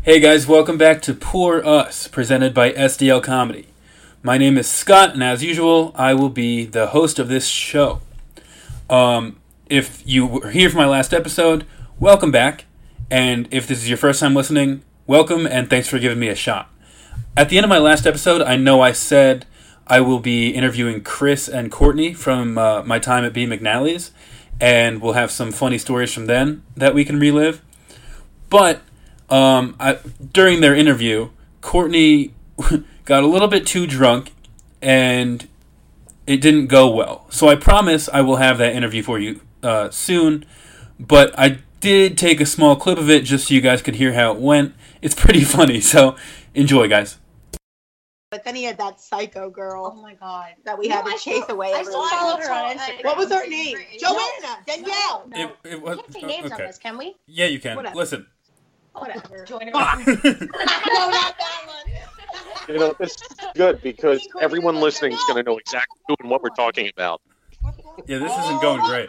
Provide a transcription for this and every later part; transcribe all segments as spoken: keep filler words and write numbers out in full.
Hey guys, welcome back to Poor Us, presented by S D L Comedy. My name is Scott, and as usual, I will be the host of this show. Um, if you were here for my last episode, welcome back. And if this is your first time listening, welcome and thanks for giving me a shot. At the end of my last episode, I know I said I will be interviewing Chris and Courtney from uh, my time at B. McNally's, and we'll have some funny stories from then that we can relive. But um, I, during their interview, Courtney got a little bit too drunk, and it didn't go well. So I promise I will have that interview for you uh, soon, but I did take a small clip of it just so you guys could hear how it went. It's pretty funny, so enjoy, guys. But then he had that psycho girl. Oh my god. That we No, had to I chase still- away. I every still week. follow her on Instagram. What was her name? No. Joanna. Danielle. No, It- it we was- can't say names okay. on this, can we? Yeah, you can. Whatever. Listen. Whatever. Joanna. No, not that one. You know, this is good because everyone listening is going to know exactly who and what we're talking about. Yeah, this isn't going great.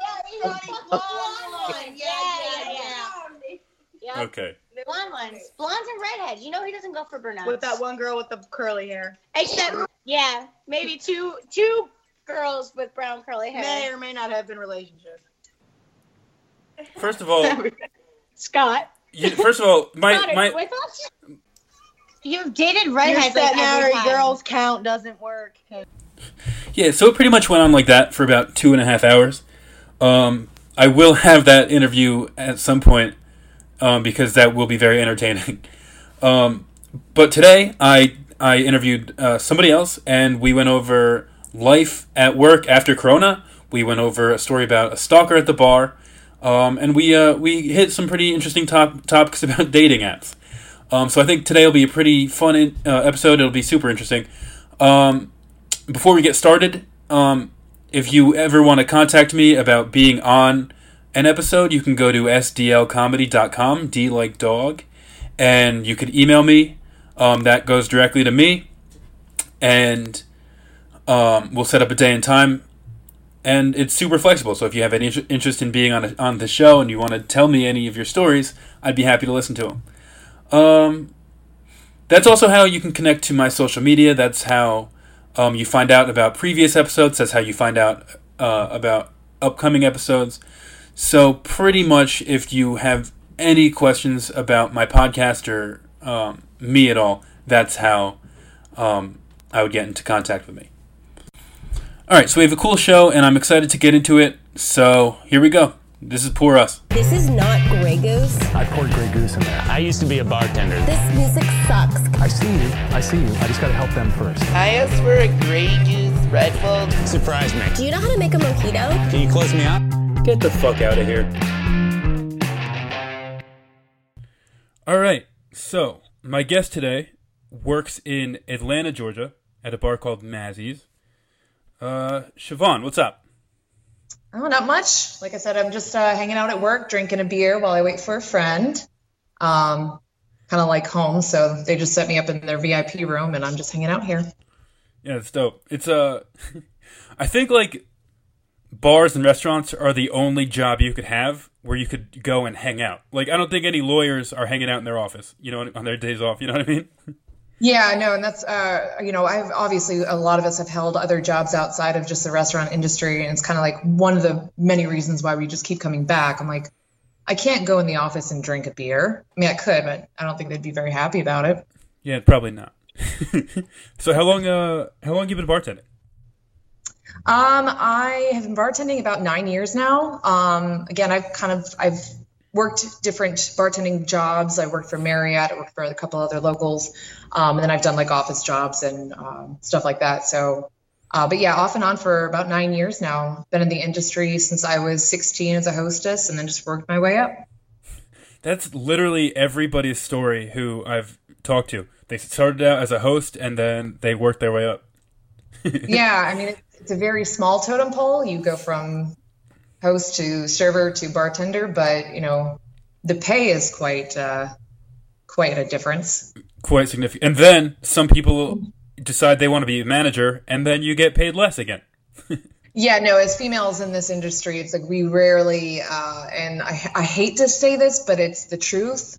Yeah, yeah, yeah. Yeah. Okay. Blonde ones. Blondes and redheads. You know he doesn't go for brunettes. With that one girl with the curly hair. Except, yeah, maybe two two girls with brown curly hair. May or may not have been relationships. First of all, Scott. you, first of all, my Scott, are my you with us? You've dated Your redheads like every married time. girls count doesn't work. yeah. So it pretty much went on like that for about two and a half hours. Um, I will have that interview at some point um, because that will be very entertaining. Um, but today I I interviewed uh, somebody else, and we went over life at work after Corona. We went over a story about a stalker at the bar, um, and we uh, we hit some pretty interesting top topics about dating apps. Um, so I think today will be a pretty fun in, uh, episode. It'll be super interesting. Um, before we get started, um, if you ever want to contact me about being on an episode, you can go to s d l comedy dot com, D like dog, and you could email me. Um, that goes directly to me, and um, we'll set up a day and time. And it's super flexible, so if you have any inter- interest in being on a, on the show and you want to tell me any of your stories, I'd be happy to listen to them. Um, that's also how you can connect to my social media. That's how um, you find out about previous episodes. That's how you find out uh, about upcoming episodes. So pretty much if you have any questions about my podcast or um, me at all, that's how um, I would get into contact with me. Alright, so we have a cool show, and I'm excited to get into it. So here we go. This is Poor Us. This is not Grey Goose. I poured Grey Goose in there. I used to be a bartender. This music sucks. I see you. I see you. I just got to help them first. I asked for a Grey Goose Red Bull. Surprise me. Do you know how to make a mojito? Can you close me out? Get the fuck out of here. Alright, so my guest today works in Atlanta, Georgia, at a bar called Mazzy's. Uh, Siobhan, what's up? Oh, not much. Like I said, I'm just uh, hanging out at work, drinking a beer while I wait for a friend. Um, kind of like home, so they just set me up in their V I P room, and I'm just hanging out here. Yeah, it's dope. It's uh, I think like bars and restaurants are the only job you could have where you could go and hang out. Like, I don't think any lawyers are hanging out in their office, you know, on their days off. You know what I mean? Yeah, no, and that's, uh, you know, I've obviously, a lot of us have held other jobs outside of just the restaurant industry, and it's kind of like one of the many reasons why we just keep coming back. I'm like, I can't go in the office and drink a beer. I mean, I could, but I don't think they'd be very happy about it. Yeah, probably not. So how long, uh, how long have you been bartending? Um, I have been bartending about nine years now. Um, again, I've kind of, I've worked different bartending jobs. I worked for Marriott, I worked for a couple other locals. Um, and then I've done like office jobs and um, stuff like that. So, uh, but yeah, off and on for about nine years now. Been in the industry since I was sixteen as a hostess, and then just worked my way up. That's literally everybody's story who I've talked to. They started out as a host and then they worked their way up. Yeah, I mean, it's, it's a very small totem pole. You go from host to server to bartender, but you know, the pay is quite uh, quite a difference. Quite significant. And then some people decide they want to be a manager, and then you get paid less again. Yeah, no, as females in this industry, it's like we rarely, uh, and I, I hate to say this, but it's the truth.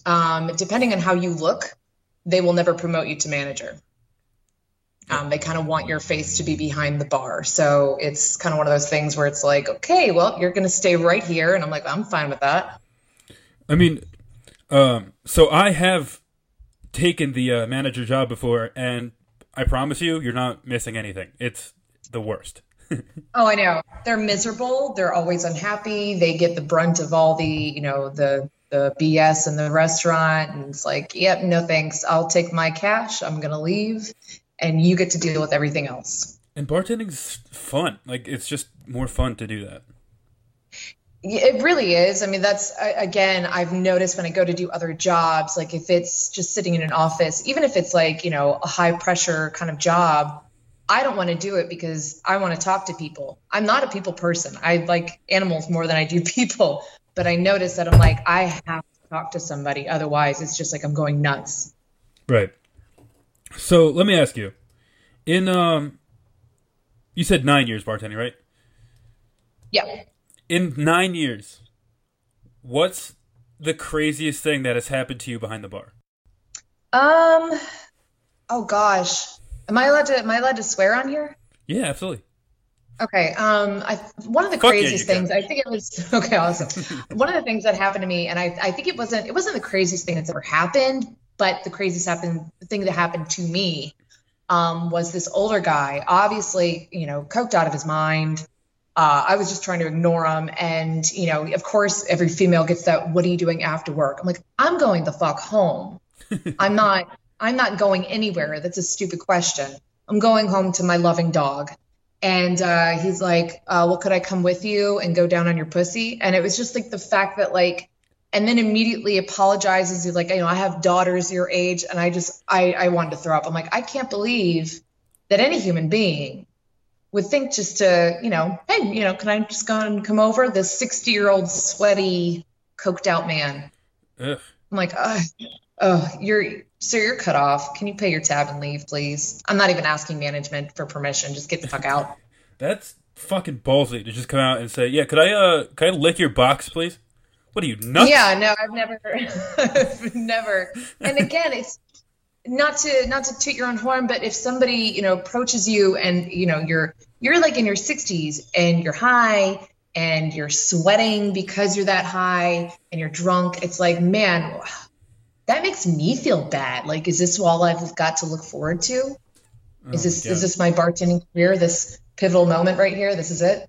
um, depending on how you look, they will never promote you to manager. Um, they kind of want your face to be behind the bar. So it's kind of one of those things where it's like, okay, well, you're going to stay right here. And I'm like, I'm fine with that. I mean, um, so I have taken the uh, manager job before, and I promise you, you're not missing anything. It's the worst. Oh, I know. They're miserable. They're always unhappy. They get the brunt of all the, you know, the the B S in the restaurant. And it's like, yep, no thanks. I'll take my cash. I'm going to leave. And you get to deal with everything else. And bartending's fun. Like, it's just more fun to do that. It really is. I mean, that's, again, I've noticed when I go to do other jobs, like if it's just sitting in an office, even if it's like, you know, a high pressure kind of job, I don't want to do it because I want to talk to people. I'm not a people person. I like animals more than I do people. But I notice that I'm like, I have to talk to somebody. Otherwise, it's just like I'm going nuts. Right. So let me ask you, in um, you said nine years bartending, right? Yeah. In nine years, what's the craziest thing that has happened to you behind the bar? Um, oh gosh, am I allowed to? Am I allowed to swear on here? Yeah, absolutely. Okay. Um, I one of the Fuck yeah, craziest you things. can. I think it was okay. Awesome. One of the things that happened to me, and I, I think it wasn't. It wasn't the craziest thing that's ever happened. But the craziest happened, the thing that happened to me um, was this older guy, obviously, you know, coked out of his mind. Uh, I was just trying to ignore him. And, you know, of course, every female gets that, what are you doing after work? I'm like, I'm going the fuck home. I'm not, I'm not going anywhere. That's a stupid question. I'm going home to my loving dog. And uh, he's like, uh, well, could I come with you and go down on your pussy? And it was just like the fact that like, and then immediately apologizes. He's like, you know, I have daughters your age. And I just, I, I wanted to throw up. I'm like, I can't believe that any human being would think just to, you know, hey, you know, can I just go and come over? This sixty year old sweaty, coked out man. Ugh. I'm like, oh, oh, you're, sir, you're cut off. Can you pay your tab and leave, please? I'm not even asking management for permission. Just get the fuck out. That's fucking ballsy to just come out and say, yeah, could I, uh, could I lick your box, please? What are you, nuts? Yeah, no, I've never, I've never. And again, it's not to not to toot your own horn, but if somebody, you know, approaches you and, you know, you're you're like in your sixties and you're high and you're sweating because you're that high and you're drunk, it's like, man, that makes me feel bad. Like, is this all I've got to look forward to? Oh, is this God. is this my bartending career? This pivotal moment right here? This is it?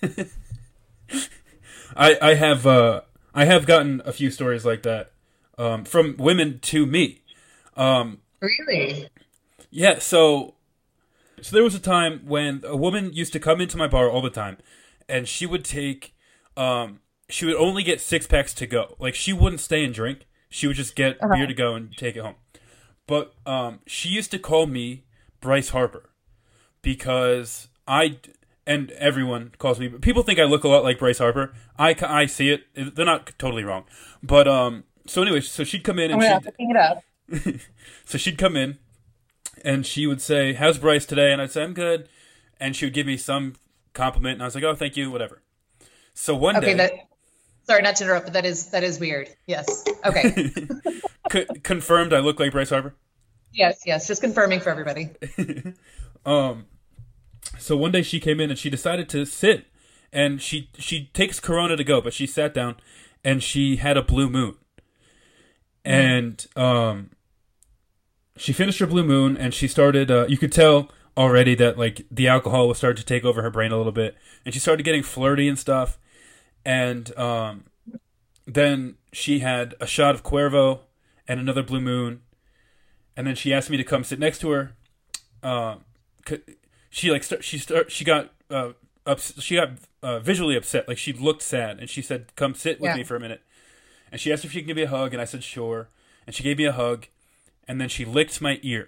I I have uh. I have gotten a few stories like that um, from women to me. Um, Really? yeah, so so there was a time when a woman used to come into my bar all the time, and she would take, um, she would only get six packs to go. Like, she wouldn't stay and drink. She would just get Uh-huh. beer to go and take it home. But um, she used to call me Bryce Harper because I... And everyone calls me. People think I look a lot like Bryce Harper. I, I see it. They're not totally wrong. But um. So anyway, so she'd come in and Oh, yeah, she'd picking it up. so she'd come in, and she would say, "How's Bryce today?" And I'd say, "I'm good." And she would give me some compliment, and I was like, "Oh, thank you, whatever." So one Okay, day, that. Sorry, not to interrupt, but that is that is weird. Yes. Okay. co- confirmed, I look like Bryce Harper. Yes. Yes. Just confirming for everybody. um. So one day she came in and she decided to sit, and she she takes Corona to go, but she sat down, and she had a Blue Moon, and um, she finished her Blue Moon, and she started. Uh, you could tell already that like the alcohol was starting to take over her brain a little bit, and she started getting flirty and stuff, and um, then she had a shot of Cuervo and another Blue Moon, and then she asked me to come sit next to her. Uh, She like start, she start she got uh ups, she got uh, visually upset, like she looked sad, and she said, "Come sit with Yeah. me for a minute." And she asked if she could give me a hug, and I said sure. And she gave me a hug, and then she licked my ear.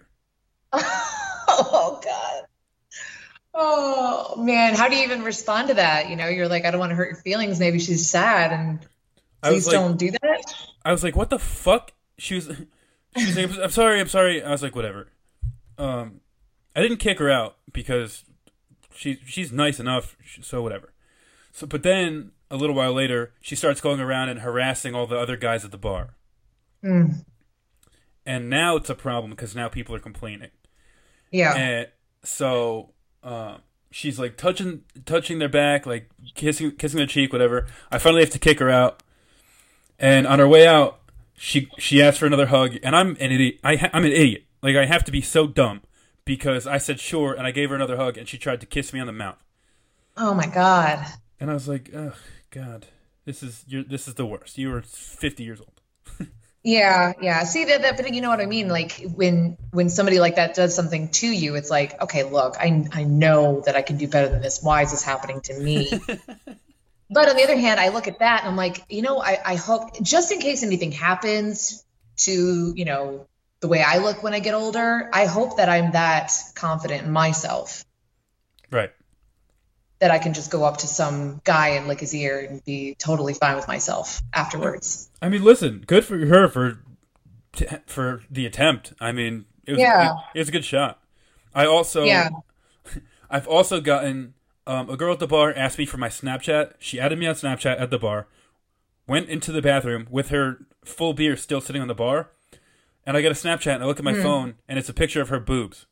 Oh God. Oh man, how do you even respond to that? You know, you're like, I don't want to hurt your feelings. Maybe she's sad, and I was please like- don't do that. I was like, "What the fuck?" She was she was like, "I'm sorry, I'm sorry." I was like, "Whatever." Um, I didn't kick her out because she she's nice enough, so whatever. So, but then a little while later, she starts going around and harassing all the other guys at the bar. Mm. And now it's a problem because now people are complaining. Yeah. And so uh, she's like touching touching their back, like kissing kissing their cheek, whatever. I finally have to kick her out. And on our way out, she she asked for another hug, and I'm an idiot. I ha- I'm an idiot. Like, I have to be so dumb because I said sure, and I gave her another hug, and she tried to kiss me on the mouth. Oh my God. And I was like, oh God, this is you're, this is the worst. You were fifty years old. Yeah, yeah. See that, that, but you know what I mean. Like when when somebody like that does something to you, it's like, okay, look, I I know that I can do better than this. Why is this happening to me? But on the other hand, I look at that and I'm like, you know, I, I hope just in case anything happens to, you know, the way I look when I get older, I hope that I'm that confident in myself. Right. That I can just go up to some guy and lick his ear and be totally fine with myself afterwards. I mean, listen, good for her for for the attempt. I mean, it was, Yeah. it, it was a good shot. I also, Yeah. I've also gotten um, a girl at the bar asked me for my Snapchat. She added me on Snapchat at the bar, went into the bathroom with her full beer still sitting on the bar, and I get a Snapchat and I look at my Hmm. phone and it's a picture of her boobs.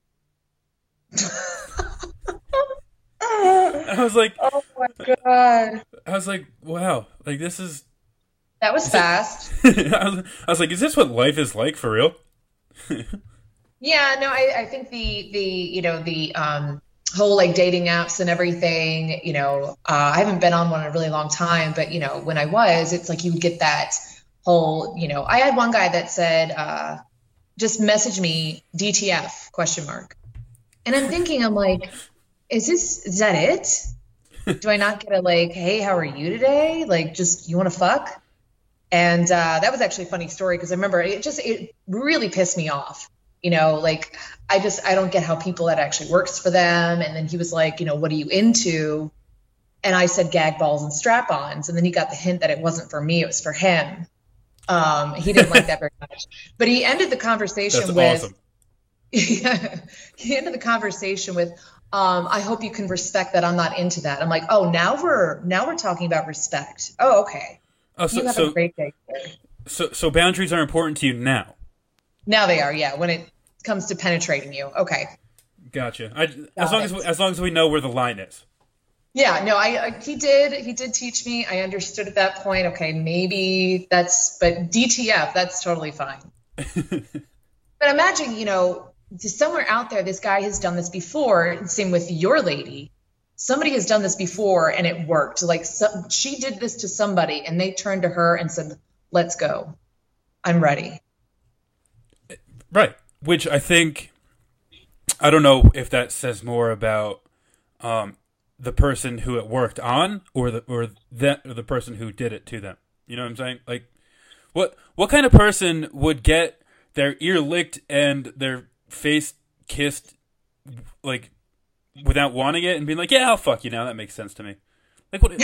I was like, Oh my God. I was like, wow, like this is. That was fast. I, was, I was like, is this what life is like for real? Yeah, no, I, I think the the you know the um whole like dating apps and everything, you know, uh, I haven't been on one in a really long time, but you know, when I was, it's like you would get that whole, you know, I had one guy that said, uh, just message me D T F question mark. And I'm thinking, I'm like, is this, is that it? Do I not get a like, hey, how are you today? Like, just, you want to fuck? And uh, that was actually a funny story because I remember it just, it really pissed me off. You know, like, I just, I don't get how people that actually works for them. And then he was like, you know, what are you into? And I said gag balls and strap-ons. And then he got the hint that it wasn't for me, it was for him. Um, he didn't like that very much. But he ended the conversation That's with, awesome. yeah, he ended the conversation with, um, I hope you can respect that I'm not into that. I'm like, oh, now we're, now we're talking about respect. Oh, okay. Oh, so, You have so, a great day, sir. so, so boundaries are important to you now. Now they are, yeah. When it comes to penetrating you, okay. Gotcha. I, as long as we, as long as we know where the line is. Yeah, no, I, I he did he did teach me. I understood at that point. Okay, maybe that's, but D T F, that's totally fine. But imagine, you know, somewhere out there, this guy has done this before. Same with your lady. Somebody has done this before and it worked. Like so, she did this to somebody and they turned to her and said, "Let's go. I'm ready." Right. Which I think, I don't know if that says more about um, the person who it worked on, or the or that or the person who did it to them. You know what I'm saying? Like, what what kind of person would get their ear licked and their face kissed, like, without wanting it and being like, "Yeah, I'll fuck you now. That makes sense to me." Like, what?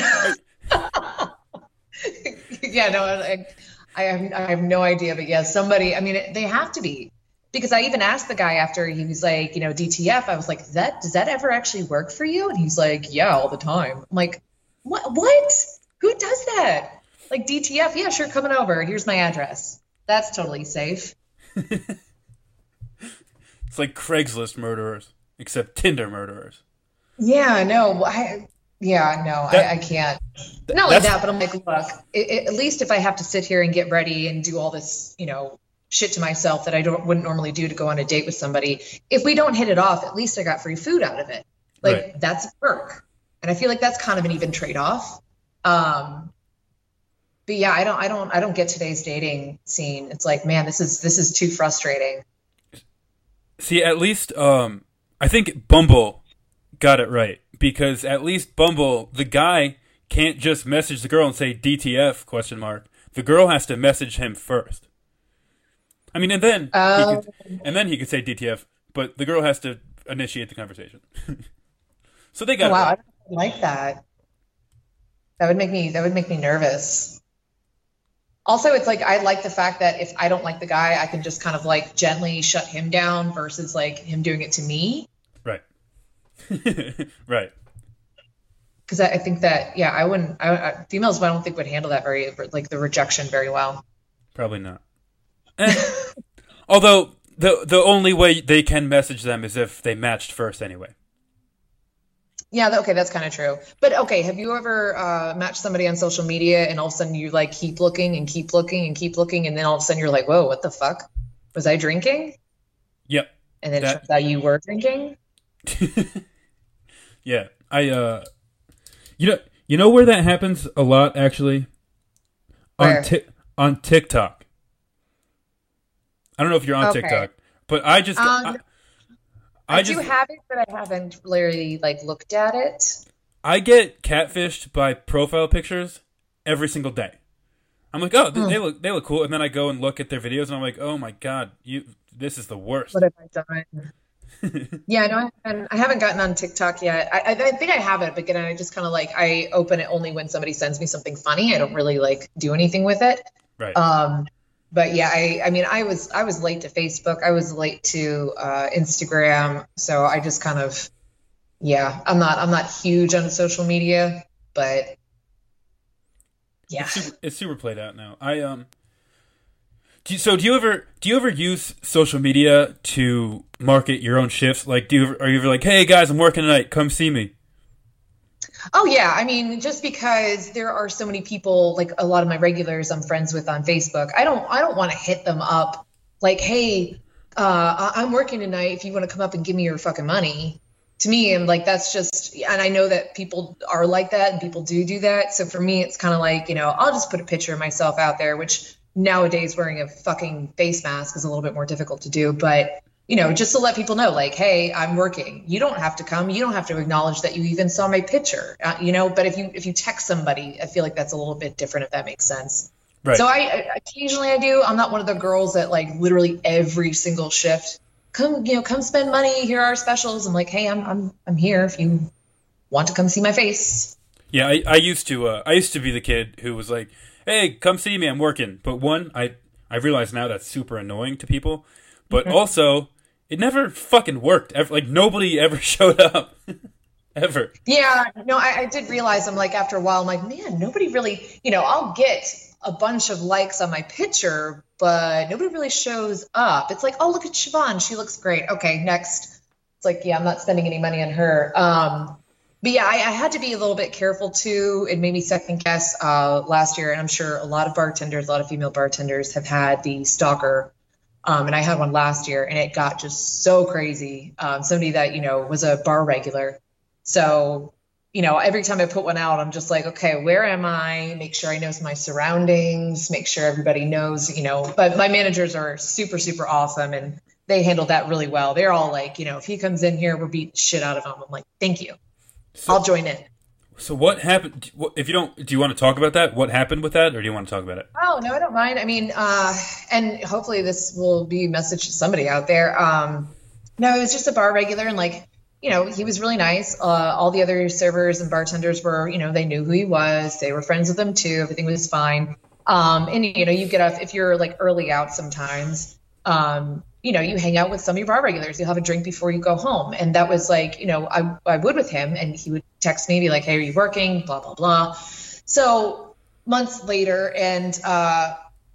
Yeah, no, I, I have I have no idea, but yeah, somebody. I mean, they have to be. Because I even asked the guy after he was like, you know, D T F, I was like, that, does that ever actually work for you? And he's like, yeah, all the time. I'm like, what? What? Who does that? Like D T F? Yeah, sure. Coming over. Here's my address. That's totally safe. It's like Craigslist murderers, except Tinder murderers. Yeah, no, I, yeah, no, That- I, I can't. Not only that's- that, but I'm like, look, it, it, at least if I have to sit here and get ready and do all this, you know, shit to myself that I don't wouldn't normally do to go on a date with somebody. If we don't hit it off, at least I got free food out of it. Like Right. that's a perk. And I feel like that's kind of an even trade-off. Um, but yeah, I don't, I don't, I don't get today's dating scene. It's like, man, this is, this is too frustrating. See, at least um, I think Bumble got it right, because at least Bumble, the guy can't just message the girl and say D T F question mark. The girl has to message him first. I mean, and then Oh. he could, and then he could say D T F, but the girl has to initiate the conversation. So they got Oh, it wow, I right. don't like that. That would make me, that would make me nervous. Also, it's like, I like the fact that if I don't like the guy, I can just kind of like gently shut him down versus like him doing it to me. Right. Right. Because I, I think that, yeah, I wouldn't, I, I, females, I don't think would handle that very, like the rejection very well. Probably not. Eh. Although the the only way they can message them is if they matched first anyway. Yeah, th- okay, that's kind of true. But okay, have you ever uh, matched somebody on social media and all of a sudden you like keep looking and keep looking and keep looking, and then all of a sudden you're like, whoa, what the fuck? Was I drinking? Yep. And then That- it turns out you were drinking? Yeah, I uh, you know, you know where that happens a lot actually. Where? On ti- on TikTok. I don't know if you're on Okay. TikTok, but I just Um, I, I, I do just have it, but I haven't literally like looked at it. I get catfished by profile pictures every single day. I'm like, oh, they, Hmm. they look they look cool, and then I go and look at their videos, and I'm like, oh my god, you this is the worst. What have I done? Yeah, no, I haven't, I haven't gotten on TikTok yet. I, I, I think I have it, but again, I just kind of like I open it only when somebody sends me something funny. I don't really like do anything with it. Right. Um, but yeah, I, I mean, I was I was late to Facebook. I was late to uh, Instagram. So I just kind of, yeah, I'm not I'm not huge on social media, but yeah. It's super, it's super played out now. I um. Do you, so do you ever do you ever use social media to market your own shifts? Like, do you ever, are you ever like, hey guys, I'm working tonight, come see me? Oh yeah, I mean, just because there are so many people, like a lot of my regulars I'm friends with on Facebook, I don't I don't want to hit them up like, hey, uh, I- I'm working tonight. If you want to come up and give me your fucking money. To me, I'm like, that's just, and I know that people are like that and people do do that. So for me, it's kind of like, you know, I'll just put a picture of myself out there, which nowadays wearing a fucking face mask is a little bit more difficult to do. But, you know, just to let people know, like, hey, I'm working. You don't have to come. You don't have to acknowledge that you even saw my picture, uh, you know, but if you if you text somebody, I feel like that's a little bit different, if that makes sense. Right. So I, I occasionally I do. I'm not one of the girls that like literally every single shift, come, you know, come spend money. Here are our specials. I'm like, hey, I'm I'm I'm here if you want to come see my face. Yeah, I, I used to uh, I used to be the kid who was like, hey, come see me, I'm working. But one, I I realize now that's super annoying to people. But Mhm. also, it never fucking worked. Ever, like nobody ever showed up, ever. Yeah, no, I, I did realize I'm like after a while I'm like, man, nobody really, you know, I'll get a bunch of likes on my picture, but nobody really shows up. It's like, oh, look at Siobhan, she looks great. Okay, next. It's like, yeah, I'm not spending any money on her. Um, but yeah, I, I had to be a little bit careful too. It made me second guess uh, last year, and I'm sure a lot of bartenders, a lot of female bartenders have had the stalker. Um, and I had one last year, and it got just so crazy. Um, somebody that, you know, was a bar regular. So, you know, every time I put one out, I'm just like, okay, where am I? Make sure I know my surroundings, make sure everybody knows, you know, but my managers are super, super awesome. And they handled that really well. They're all like, you know, if he comes in here, we're beating the shit out of him. I'm like, thank you. So, I'll join in. So what happened? If you don't, do you want to talk about that? What happened with that, or do you want to talk about it? Oh, no, I don't mind. I mean, uh, and hopefully this will be a message to somebody out there. Um, no, it was just a bar regular, and like, you know, he was really nice. Uh, all the other servers and bartenders were, you know, they knew who he was. They were friends with him too. Everything was fine. Um, and, you know, you get up, if you're like early out sometimes, um, you know, you hang out with some of your bar regulars. You'll have a drink before you go home. And that was like, you know, I, I would with him, and he would text me, be like, hey, are you working? Blah, blah, blah. So months later, and uh,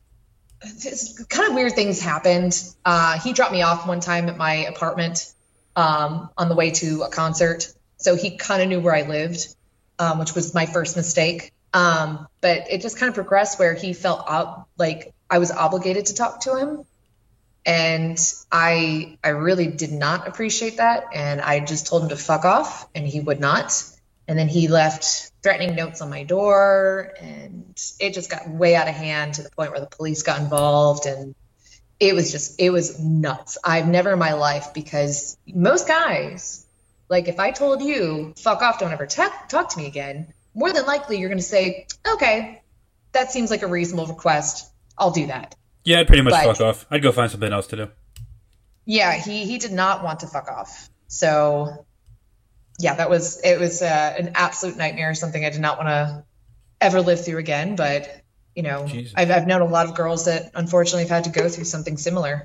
this kind of weird things happened. Uh, he dropped me off one time at my apartment um, on the way to a concert. So he kind of knew where I lived, um, which was my first mistake. Um, but it just kind of progressed where he felt ob- like I was obligated to talk to him. And I I really did not appreciate that. And I just told him to fuck off, and he would not. And then he left threatening notes on my door, and it just got way out of hand to the point where the police got involved. And it was just, it was nuts. I've never in my life, because most guys, like if I told you, fuck off, don't ever t- talk to me again, more than likely you're going to say, okay, that seems like a reasonable request. I'll do that. Yeah, I'd pretty much But- fuck off. I'd go find something else to do. Yeah, he, he did not want to fuck off. So yeah, that was, it was uh, an absolute nightmare, something I did not want to ever live through again. But, you know, Jesus. I've, I've known a lot of girls that unfortunately have had to go through something similar.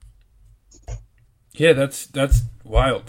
Yeah, that's that's wild.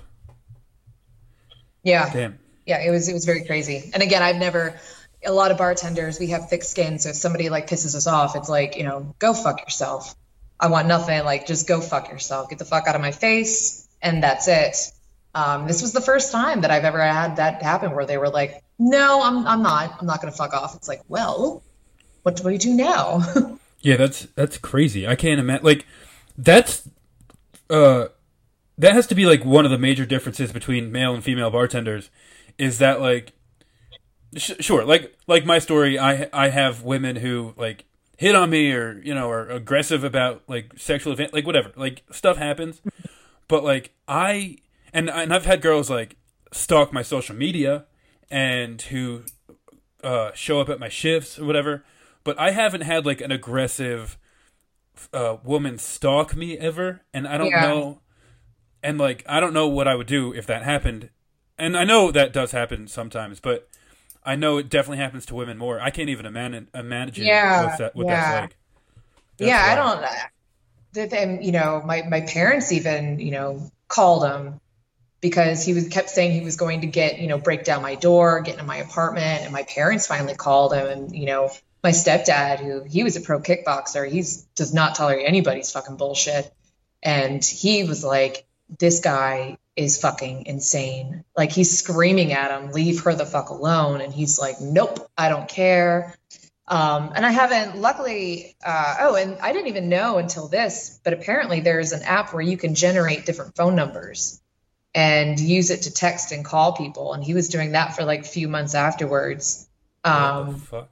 Yeah. Damn. Yeah, it was, it was very crazy. And again, I've never, a lot of bartenders, we have thick skin. So if somebody like pisses us off, it's like, you know, go fuck yourself. I want nothing. Like, just go fuck yourself. Get the fuck out of my face. And that's it. Um, this was the first time that I've ever had that happen where they were like, no, I'm I'm not. I'm not going to fuck off. It's like, well, what do we do now? Yeah, that's that's crazy. I can't imagine. Like, that's uh, that has to be like one of the major differences between male and female bartenders. Is that like, sh- sure, like like my story, I I have women who like hit on me or you know are aggressive about like sexual event, like whatever, like stuff happens. But like I and and I've had girls like stalk my social media and who uh, show up at my shifts or whatever. But I haven't had like an aggressive uh, woman stalk me ever, and I don't Yeah. know, and like I don't know what I would do if that happened. And I know that does happen sometimes, but I know it definitely happens to women more. I can't even imagine imagine Yeah, what's that, what yeah. that's like. That's yeah, I wild. don't. That them, you know, my my parents even, you know, called him because he was kept saying he was going to get, you know, break down my door, get into my apartment, and my parents finally called him, and you know, my stepdad, who he was a pro kickboxer, he's does not tolerate anybody's fucking bullshit, and he was like, this guy is fucking insane. Like, he's screaming at him, leave her the fuck alone, and he's like, nope, I don't care. Um, and I haven't, luckily, uh, oh, and I didn't even know until this, but apparently there's an app where you can generate different phone numbers and use it to text and call people. And he was doing that for like a few months afterwards. What the Um, fuck?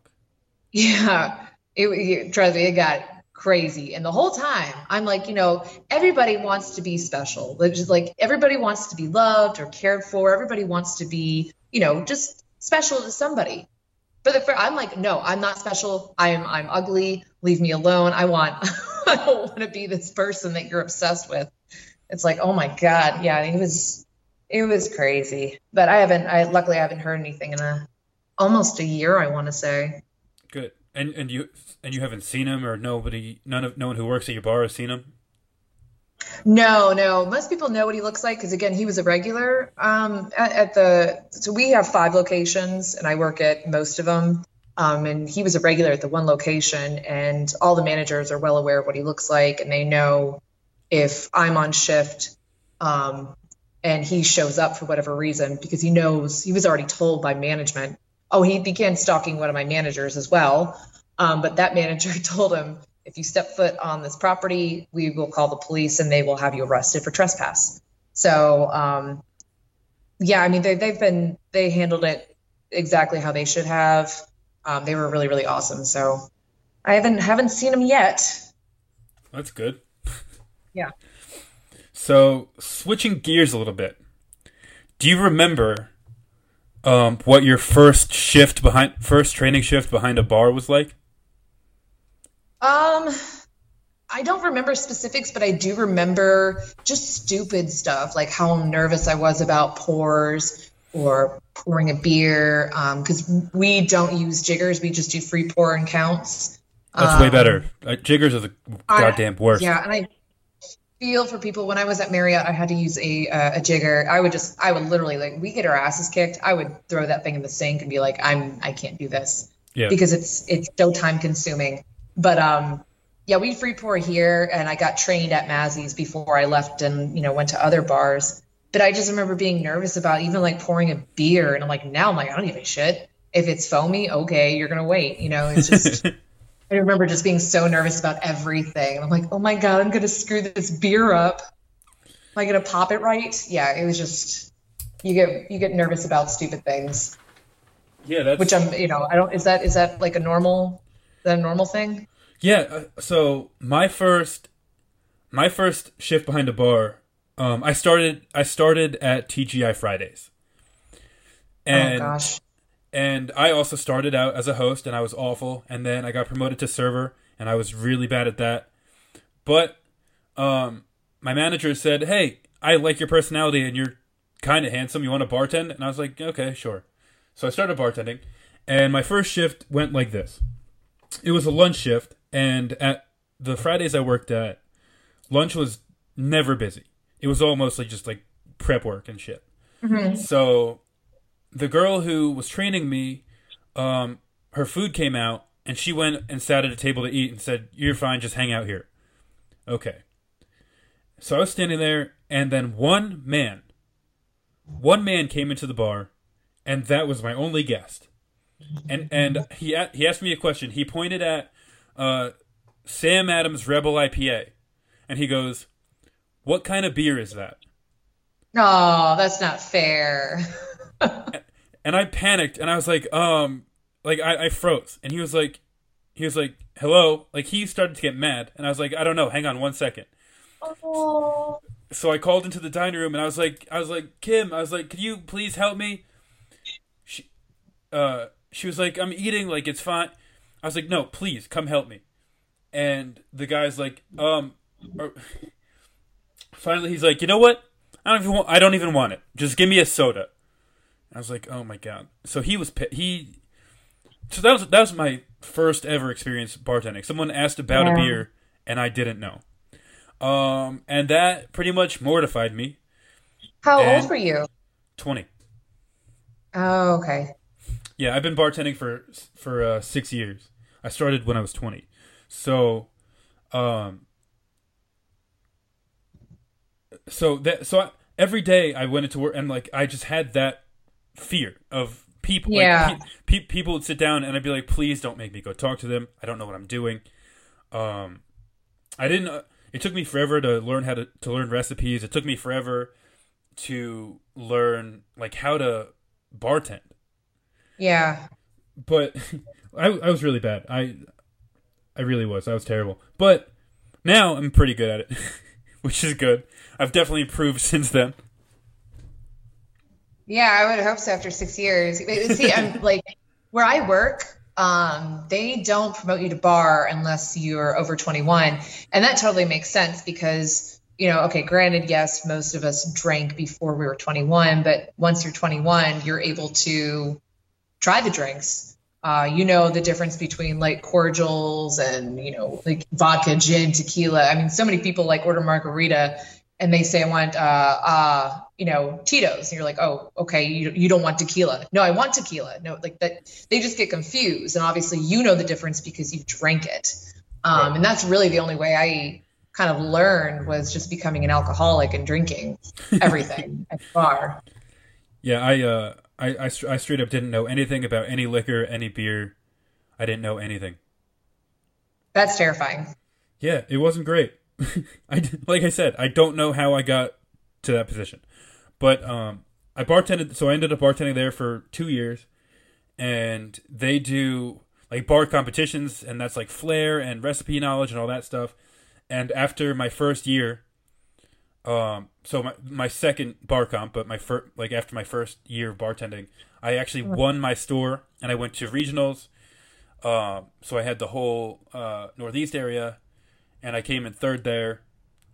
yeah, it, it, trust me, it got crazy. And the whole time I'm like, you know, everybody wants to be special. Like, just like everybody wants to be loved or cared for. Everybody wants to be, you know, just special to somebody. But the, I'm like, no, I'm not special. I'm I'm ugly. Leave me alone. I want I don't want to be this person that you're obsessed with. It's like, oh my God. Yeah, it was it was crazy. But I haven't I luckily I haven't heard anything in a almost a year, I want to say. Good. And and you and you haven't seen him, or nobody, none of no one who works at your bar has seen him. No, no. Most people know what he looks like because, again, he was a regular um, at, at the. So we have five locations, and I work at most of them. Um, and he was a regular at the one location, and all the managers are well aware of what he looks like, and they know if I'm on shift um, and he shows up for whatever reason, because he knows he was already told by management. Oh, he began stalking one of my managers as well, um, but that manager told him, if you step foot on this property, we will call the police and they will have you arrested for trespass. So, um, yeah, I mean, they, they've been, they handled it exactly how they should have. Um, they were really, really awesome. So I haven't, haven't seen them yet. That's good. Yeah. So switching gears a little bit, do you remember um, what your first shift behind, first training shift behind a bar was like? Um, I don't remember specifics, but I do remember just stupid stuff, like how nervous I was about pours or pouring a beer. Um, because we don't use jiggers, we just do free pour and counts. That's um, way better. Uh, jiggers are the goddamn I, worst. Yeah, and I feel for people. When I was at Marriott, I had to use a uh, a jigger. I would just, I would literally, like, we get our asses kicked, I would throw that thing in the sink and be like, I'm, I can't do this. Yeah. Because it's it's so time consuming. But um, yeah, we free pour here, and I got trained at Mazzy's before I left and, you know, went to other bars. But I just remember being nervous about even like pouring a beer, and I'm like, now I'm like, I don't give a shit. If it's foamy, okay, you're gonna wait. You know, it's just. I remember just being so nervous about everything. And I'm like, oh my God, I'm gonna screw this beer up. Am I gonna pop it right? Yeah, it was just. You get you get nervous about stupid things. Yeah, that's Which I'm, you know, I don't. Is that is that like a normal? Is that a normal thing? Yeah, uh, so my first my first shift behind a bar, um, I started I started at T G I Fridays. And oh gosh. and I also started out as a host, and I was awful, and then I got promoted to server, and I was really bad at that. But um, my manager said, "Hey, I like your personality, and you're kind of handsome. You want to bartend?" And I was like, "Okay, sure." So I started bartending, and my first shift went like this. It was a lunch shift, and at the Fridays I worked at, lunch was never busy. It was all mostly just like prep work and shit. Mm-hmm. So the girl who was training me, um, her food came out, and she went and sat at a table to eat and said, "You're fine, just hang out here." Okay. So I was standing there, and then one man, one man came into the bar, and that was my only guest. And and he he asked me a question. He pointed at uh, Sam Adams Rebel I P A, and he goes, "What kind of beer is that?" No, that's not fair. And I panicked, and I was like, um, like I, I froze, and he was like, he was like, "Hello," like he started to get mad, and I was like, "I don't know, hang on one second." Oh. So I called into the dining room, and I was like, I was like, "Kim," I was like, "Could you please help me?" She, uh, she was like, "I'm eating, like it's fine." I was like, "No, please come help me." And the guy's like, um, or, finally he's like, "You know what? I don't even want, I don't even want it. Just give me a soda." I was like, "Oh my god!" So he was he. So that was that was my first ever experience bartending. Someone asked about yeah. a beer, and I didn't know, um, and that pretty much mortified me. How And old were you? Twenty. Oh, okay. Yeah, I've been bartending for for uh, six years. I started when I was twenty, so, um, so that so I, every day I went into work and like I just had that fear of people. Yeah. Like, pe- pe- people would sit down and I'd be like, "Please don't make me go talk to them. I don't know what I'm doing." Um, I didn't. Uh, it took me forever to learn how to to learn recipes. It took me forever to learn like how to bartend. Yeah. But I I was really bad. I I really was. I was terrible. But now I'm pretty good at it, which is good. I've definitely improved since then. Yeah, I would hope so after six years. See, I'm like where I work, um, they don't promote you to bar unless you're over twenty-one. And that totally makes sense because, you know, okay, granted, yes, most of us drank before we were twenty-one, but once you're twenty-one, you're able to try the drinks. Uh, you know, the difference between like cordials and, you know, like vodka, gin, tequila. I mean, so many people like order margarita and they say, "I want, uh, uh, you know, Tito's." And you're like, "Oh, okay. You, you don't want tequila." "No, I want tequila." No, like that. They just get confused. And obviously you know the difference because you drank it. Um, right. And that's really the only way I kind of learned was just becoming an alcoholic and drinking everything at the bar. Yeah. I, uh, I, I, I straight up didn't know anything about any liquor, any beer. I didn't know anything. That's terrifying. Yeah, it wasn't great. I like I said, I don't know how I got to that position, but um, I bartended. So I ended up bartending there for two years, and they do like bar competitions, and that's like flair and recipe knowledge and all that stuff. And after my first year, um, so my my second bar comp, but my first like after my first year of bartending, I actually won my store, and I went to regionals. Um, so I had the whole uh, Northeast area. And I came in third there,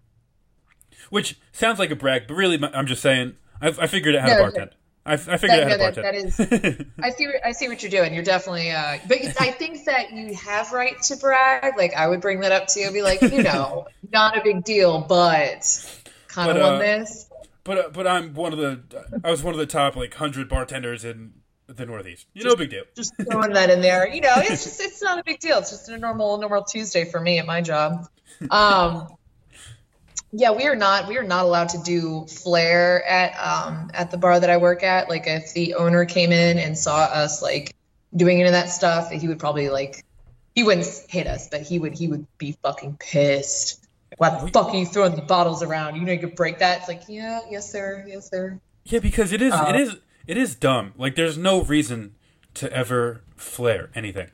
which sounds like a brag, but really, I'm just saying I, I figured out how no, to bartend. I, I figured that, out how no, to bartend. That, that is, I see. I see what you're doing. You're definitely. Uh, but I think that you have right to brag. Like I would bring that up to you, and be like, you know, not a big deal, but kind of uh, won this. But uh, but I'm one of the. I was one of the top like hundred bartenders in the Northeast. You know, big deal. Just throwing that in there. You know, it's just it's not a big deal. It's just a normal normal Tuesday for me at my job. Um, yeah, we are not we are not allowed to do flair at um at the bar that I work at. Like if the owner came in and saw us like doing any of that stuff, he would probably like he wouldn't hit us, but he would he would be fucking pissed. What the fuck are you throwing the bottles around? You know you could break that. It's like, yeah, yes sir, yes sir. Yeah, because it is uh, it is it is dumb. Like there's no reason to ever flair anything.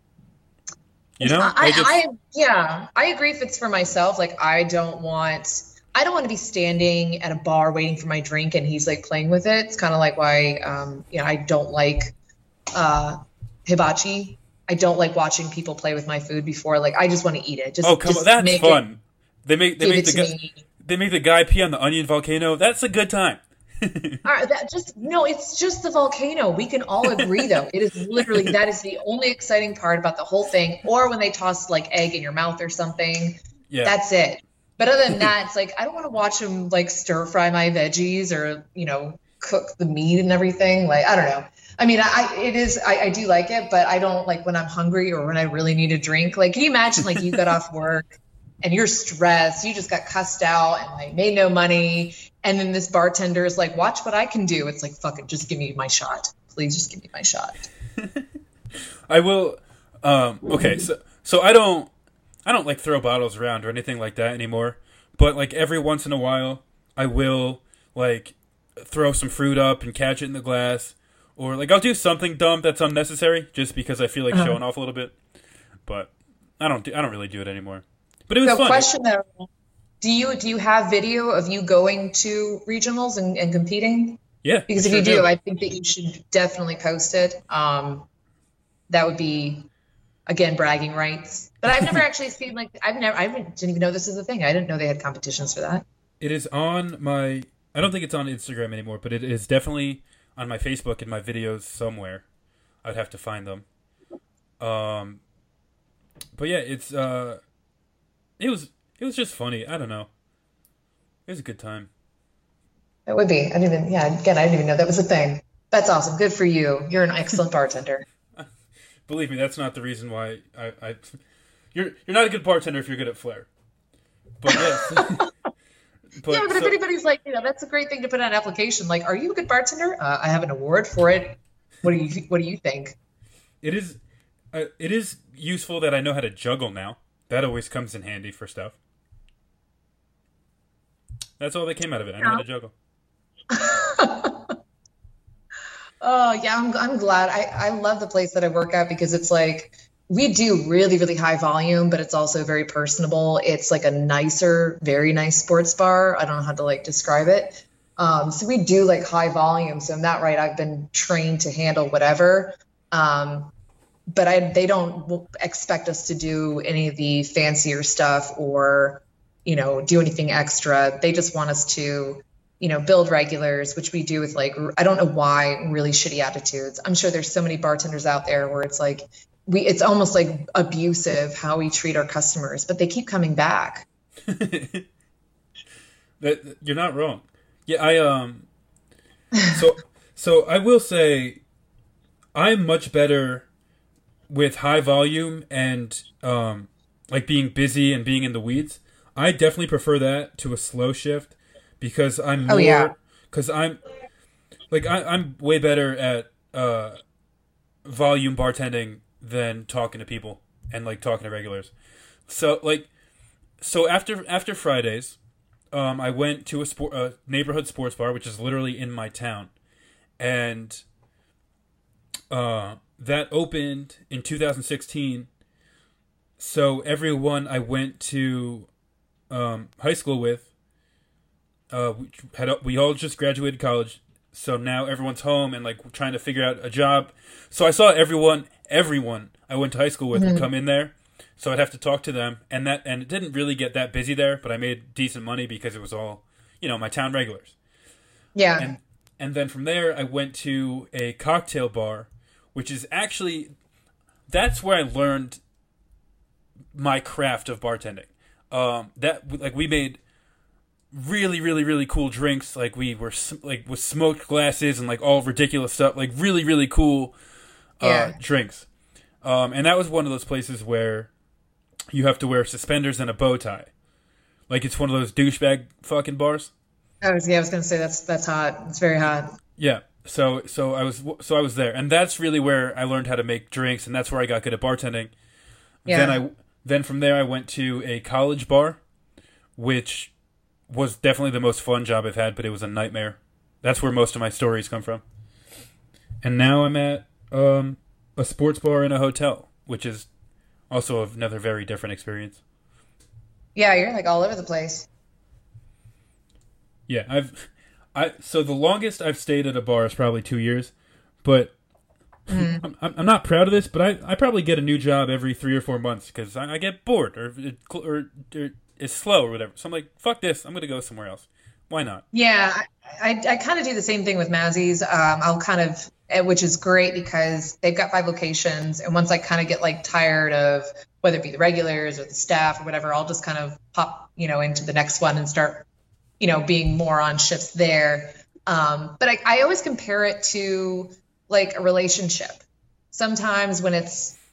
You know, I, like I, yeah, I agree if it's for myself. Like, I don't want, I don't want to be standing at a bar waiting for my drink and he's like playing with it. It's kind of like why, um, you know, I don't like uh, hibachi. I don't like watching people play with my food before. Like, I just want to eat it. Just, oh, come just on, that's make fun. It, they make they make the guy, me. they make the guy pee on the onion volcano. That's a good time. All right, that just no, it's just the volcano. We can all agree, though. It is literally that is the only exciting part about the whole thing. Or when they toss like egg in your mouth or something. Yeah, that's it. But other than that, it's like I don't want to watch them like stir fry my veggies or you know cook the meat and everything. Like I don't know. I mean, I it is I, I do like it, but I don't like when I'm hungry or when I really need a drink. Like, can you imagine like you got off work and you're stressed. You just got cussed out and like made no money. And then this bartender is like, watch what I can do. It's like, fuck it, just give me my shot. Please just give me my shot. I will. Um, okay, so so I don't I don't like throw bottles around or anything like that anymore. But like every once in a while, I will like throw some fruit up and catch it in the glass, or like I'll do something dumb that's unnecessary just because I feel like Uh-huh. showing off a little bit. But I don't do, I don't really do it anymore. But it was So fun. question though, do you do you have video of you going to regionals and, and competing? Yeah, Because I if you sure do, I think that you should definitely post it. Um, that would be, again, bragging rights. But I've never actually seen like I've never I didn't even know this is a thing. I didn't know they had competitions for that. It is on my. I don't think it's on Instagram anymore, but it is definitely on my Facebook and my videos somewhere. I'd have to find them. Um, but yeah, it's uh, it was it was just funny. I don't know. It was a good time. That would be. I didn't even. Yeah. Again, I didn't even know that was a thing. That's awesome. Good for you. You're an excellent bartender. Believe me, that's not the reason why I. I you're you're not a good bartender if you're good at flair. But yes. But, yeah, but so, if anybody's like, you know, that's a great thing to put on an application. Like, are you a good bartender? Uh, I have an award for it. What do you What do you think? It is, uh, it is useful that I know how to juggle now. That always comes in handy for stuff. That's all that came out of it. I know how to juggle. Oh yeah, I'm I'm glad. I I love the place that I work at because it's like we do really really high volume, but it's also very personable. It's like a nicer, very nice sports bar. I don't know how to like describe it. Um, so we do like high volume. So in that right, I've been trained to handle whatever. Um, but I they don't expect us to do any of the fancier stuff or you know do anything extra. They just want us to you know, build regulars, which we do with like, I don't know why, really shitty attitudes. I'm sure there's so many bartenders out there where it's like, we, it's almost like abusive how we treat our customers, but they keep coming back. that, you're not wrong. Yeah, I, um, so, so I will say I'm much better with high volume and, um, like being busy and being in the weeds. I definitely prefer that to a slow shift. Because I'm more, oh, yeah. Because I'm, like, I, I'm way better at uh, volume bartending than talking to people and, like, talking to regulars. So, like, so after after Fridays, um, I went to a sport, a neighborhood sports bar, which is literally in my town. And uh, that opened in two thousand sixteen. So everyone I went to um, high school with, Uh, we had we all just graduated college, so now everyone's home and like trying to figure out a job. So I saw everyone, everyone I went to high school with Mm-hmm. would come in there, so I'd have to talk to them, and that and it didn't really get that busy there, but I made decent money because it was all, you know, my town regulars. Yeah. And and then from there I went to a cocktail bar, which is actually that's where I learned my craft of bartending. Um, that like we made. Really, really, really cool drinks. Like we were like with smoked glasses and like all ridiculous stuff. Like really, really cool uh, Yeah. drinks. Um, and that was one of those places where you have to wear suspenders and a bow tie. Like it's one of those douchebag fucking bars. I was, yeah, I was gonna say that's that's hot. It's very hot. Yeah. So so I was so I was there, and that's really where I learned how to make drinks, and that's where I got good at bartending. Yeah. Then I then from there I went to a college bar, which was definitely the most fun job I've had, but it was a nightmare. That's where most of my stories come from. And now I'm at um, a sports bar in a hotel, which is also another very different experience. Yeah, you're like all over the place. Yeah, I've I so the longest I've stayed at a bar is probably two years, but Mm-hmm. I'm, I'm not proud of this, but I, I probably get a new job every three or four months because I, I get bored or it, or, or it's slow or whatever. So I'm like, fuck this, I'm gonna go somewhere else. Why not? Yeah, I, I, I kind of do the same thing with Mazzy's. Um, I'll kind of, eh, which is great because they've got five locations, and once I kind of get like tired of whether it be the regulars or the staff or whatever, I'll just kind of pop, you know, into the next one and start, you know, being more on shifts there. Um, but I, I always compare it to like a relationship. Sometimes when it's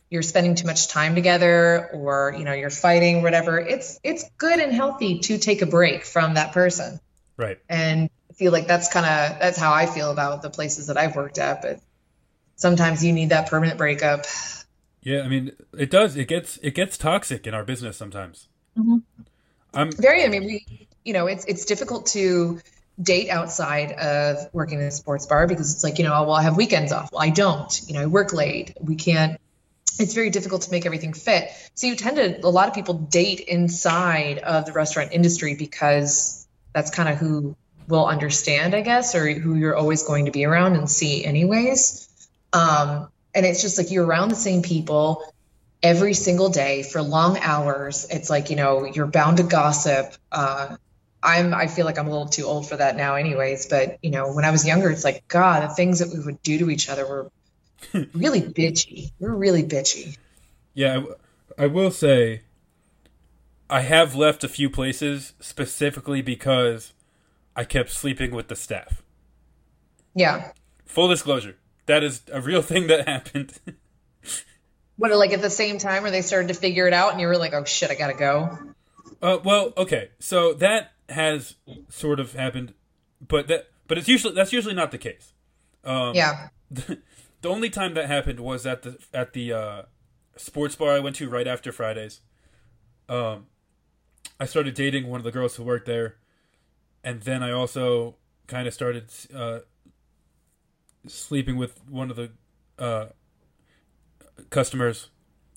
you're spending too much time together, or, you know, you're fighting, whatever, it's, it's good and healthy to take a break from that person. Right. And I feel like that's kind of, that's how I feel about the places that I've worked at. But sometimes you need that permanent breakup. Yeah. I mean, it does, it gets, it gets toxic in our business sometimes. Mm-hmm. I'm very, I mean, we, you know, it's, it's difficult to date outside of working in a sports bar, because it's like, you know, oh, well, I have weekends off. Well, I don't, you know, I work late. We can't, it's very difficult to make everything fit. So you tend to, a lot of people date inside of the restaurant industry because that's kind of who will understand, I guess, or who you're always going to be around and see anyways. Um, and it's just like, you're around the same people every single day for long hours. It's like, you know, you're bound to gossip. Uh, I'm, I feel like I'm a little too old for that now anyways, but you know, when I was younger, it's like, God, the things that we would do to each other were really bitchy. We're really bitchy. Yeah, I, I will say I have left a few places specifically because I kept sleeping with the staff. Yeah. Full disclosure, that is a real thing that happened. What, like at the same time where they started to figure it out and you were like, oh shit, I gotta go? Uh, well, okay, so that has sort of happened, but that but it's usually that's usually not the case. Um, yeah. The, the only time that happened was at the at the uh, sports bar I went to right after Fridays. Um, I started dating one of the girls who worked there, and then I also kind of started uh, sleeping with one of the uh, customers,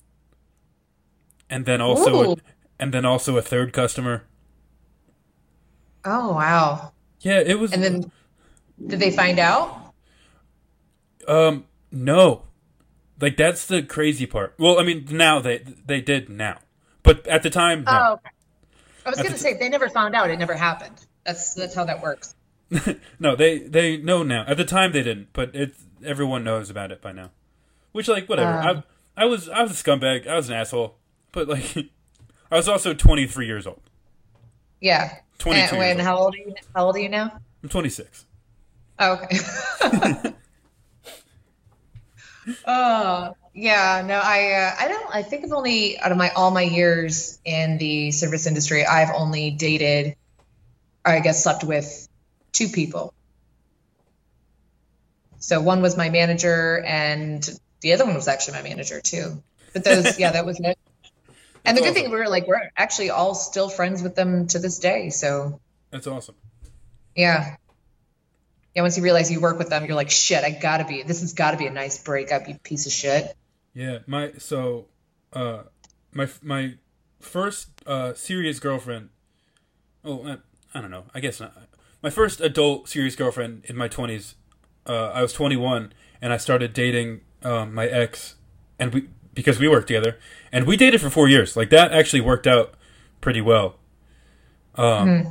and then also a, and then also a third customer. Oh wow! Yeah, it was. And then, did they find out? Um, no, like that's the crazy part. Well, I mean, now they they did now, but at the time, no. Oh, okay. I was At gonna the say if they never found out. It never happened. That's that's how that works. No, they they know now. At the time, they didn't, but it's everyone knows about it by now. Which, like, whatever. Um, I I was I was a scumbag. I was an asshole, but like, I was also twenty-three years old. Yeah. twenty-two. And, years and old. how old are you? How old are you now? I'm twenty-six. Oh, okay. Oh yeah, no, I uh, I don't. I think I've only out of my all my years in the service industry, I've only dated, or I guess slept with, two people. So one was my manager, and the other one was actually my manager too. But those, yeah, that was it. And the good thing, we were like, we're actually all still friends with them to this day. So that's awesome. Yeah. Yeah, once you realize you work with them, you're like, shit, I gotta be, this has gotta be a nice breakup, you piece of shit. Yeah, my so, uh, my my first uh serious girlfriend. Oh, I, I don't know. I guess not. My first adult serious girlfriend in my twenties. Uh, I was twenty-one, and I started dating um, my ex, and we because we worked together, and we dated for four years. Like that actually worked out pretty well. Um, mm-hmm.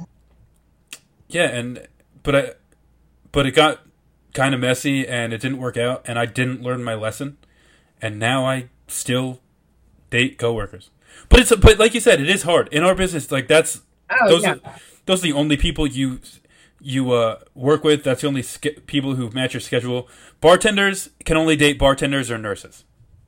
Yeah, and but I. But it got kind of messy, and it didn't work out, and I didn't learn my lesson, and now I still date coworkers. But it's but like you said, it is hard in our business. Like that's oh, those yeah. are those are the only people you you uh, work with. That's the only ske- people who match your schedule. Bartenders can only date bartenders or nurses.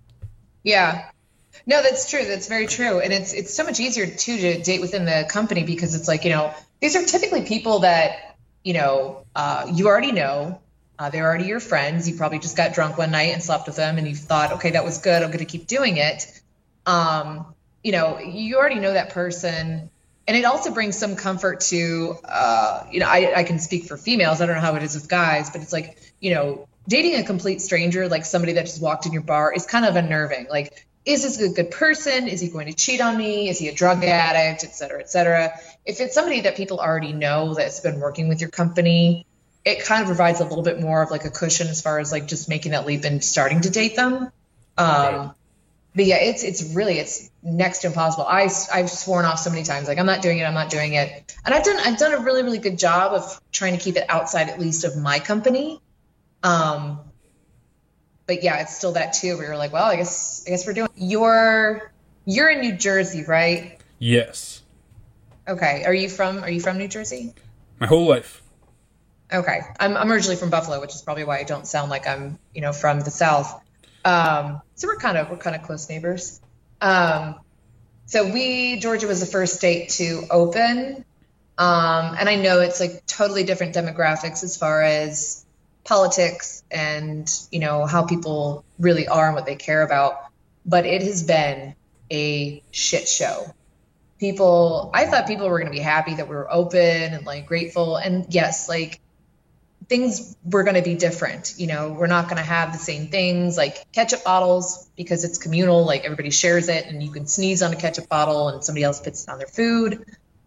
Yeah. No, that's true. That's very true. And it's it's so much easier too to date within the company, because it's like, you know, these are typically people that, you know, uh, you already know, uh, they're already your friends. You probably just got drunk one night and slept with them, and you thought, okay, that was good, I'm going to keep doing it. Um, you know, you already know that person. And it also brings some comfort to, uh, you know, I, I can speak for females. I don't know how it is with guys, but it's like, you know, dating a complete stranger, like somebody that just walked in your bar, is kind of unnerving. Like, is this a good person? Is he going to cheat on me? Is he a drug addict, et cetera, et cetera? If it's somebody that people already know that's been working with your company, it kind of provides a little bit more of like a cushion as far as like just making that leap and starting to date them. Um, right. But yeah, it's it's really, it's next to impossible. I, I've sworn off so many times, like, I'm not doing it, I'm not doing it. And I've done, I've done a really, really good job of trying to keep it outside at least of my company. Um, But yeah, it's still that too. We were like, well, I guess I guess we're doing. You're you're in New Jersey, right? Yes. Okay. Are you from Are you from New Jersey? My whole life. Okay. I'm I'm originally from Buffalo, which is probably why I don't sound like I'm, you know, from the South. Um, so we're kind of we're kind of close neighbors. Um, so we Georgia was the first state to open, um, and I know it's like totally different demographics as far as politics and you know how people really are and what they care about. But it has been a shit show. People, I thought people were going to be happy that we were open and like grateful, and yes, like. Things were going to be different. You know, we're not going to have the same things like ketchup bottles because it's communal, like everybody shares it and you can sneeze on a ketchup bottle and somebody else puts it on their food.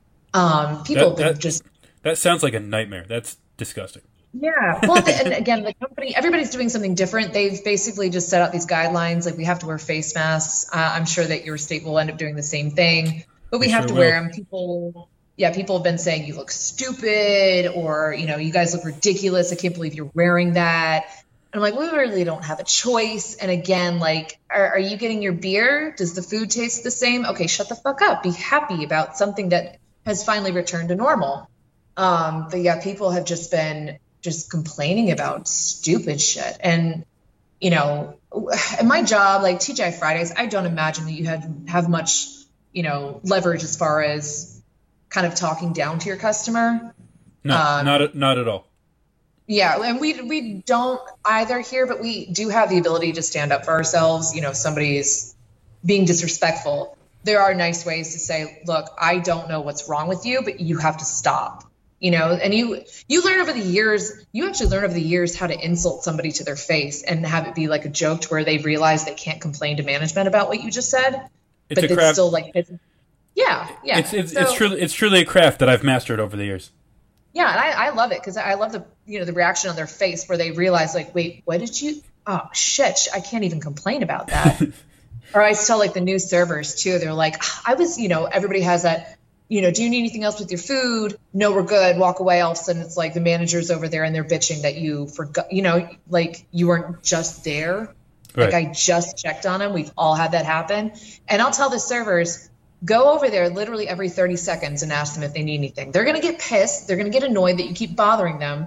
Um, people That, that, just, that sounds like a nightmare. That's disgusting. yeah. Well, the, and again, the company, everybody's doing something different. They've basically just set out these guidelines. Like we have to wear face masks. Uh, I'm sure that your state will end up doing the same thing, but we They have sure to will. wear them. People, yeah, people have been saying you look stupid or, you know, you guys look ridiculous. I can't believe you're wearing that. And I'm like, we really don't have a choice. And again, like, are, are you getting your beer? Does the food taste the same? Okay, shut the fuck up. Be happy about something that has finally returned to normal. Um, but yeah, people have just been just complaining about stupid shit. And, you know, in my job, like T G I Fridays, I don't imagine that you had have much, you know, leverage as far as kind of talking down to your customer. No, Um, not at- not at all. Yeah, and we we don't either here, but we do have the ability to stand up for ourselves. You know, if somebody's being disrespectful, there are nice ways to say, look, I don't know what's wrong with you, but you have to stop. You know, and you you learn over the years, you actually learn over the years how to insult somebody to their face and have it be like a joke to where they realize they can't complain to management about what you just said. It's but a it's craft. still like, it's, yeah, yeah. It's it's, So- it's truly it's truly a craft that I've mastered over the years. Yeah, and I, I love it because I love the you know the reaction on their face where they realize like, wait, what did you? Oh shit, I can't even complain about that. Or I tell like the new servers too. They're like, I was, you know, everybody has that. You know, do you need anything else with your food? No, we're good. Walk away. All of a sudden, it's like the manager's over there and they're bitching that you forgot. You know, like you weren't just there. Like Right. I just checked on them. We've all had that happen. And I'll tell the servers, go over there literally every thirty seconds and ask them if they need anything. They're going to get pissed. They're going to get annoyed that you keep bothering them.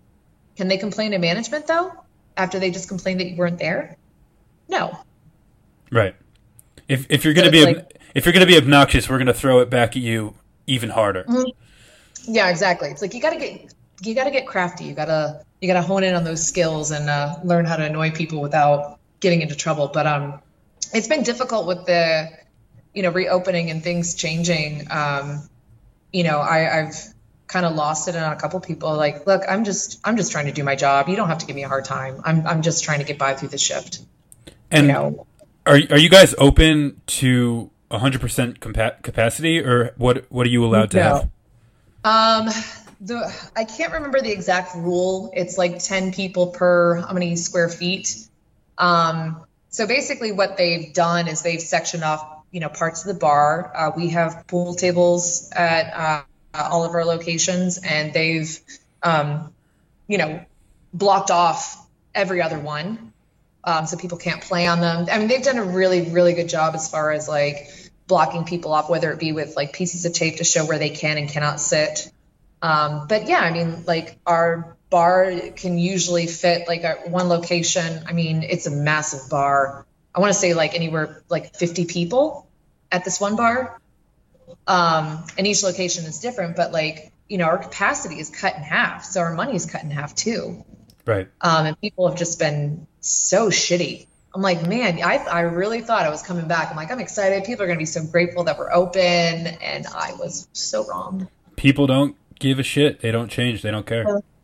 Can they complain to management though? After they just complained that you weren't there? No. Right. If if you're gonna So be it's ob- like- if you're gonna be obnoxious, we're gonna throw it back at you even harder. Yeah, exactly. It's like you got to get you got to get crafty. You got to you got to hone in on those skills and uh, learn how to annoy people without getting into trouble. But um, it's been difficult with the you know reopening and things changing. Um, you know, I, I've kind of lost it on a couple people. Like, look, I'm just I'm just trying to do my job. You don't have to give me a hard time. I'm I'm just trying to get by through the shift. And you know, are are you guys open to one hundred percent compa- capacity, or what what are you allowed to No. have? Um, the I can't remember the exact rule. It's like ten people per how many square feet. Um, so basically, what they've done is they've sectioned off, you know, parts of the bar. Uh, we have pool tables at uh, all of our locations, and they've, um, you know, blocked off every other one, um, so people can't play on them. I mean, they've done a really, really good job as far as like blocking people off, whether it be with like pieces of tape to show where they can and cannot sit. Um, but yeah, I mean, like our bar can usually fit like at one location. I mean, it's a massive bar. I want to say like anywhere like fifty people at this one bar. Um, and each location is different, but like, you know, our capacity is cut in half. So our money is cut in half too. Right. Um, and people have just been so shitty. I'm like, man, I, I really thought I was coming back. I'm like, I'm excited. People are going to be so grateful that we're open. And I was so wrong. People don't give a shit. They don't change. They don't care.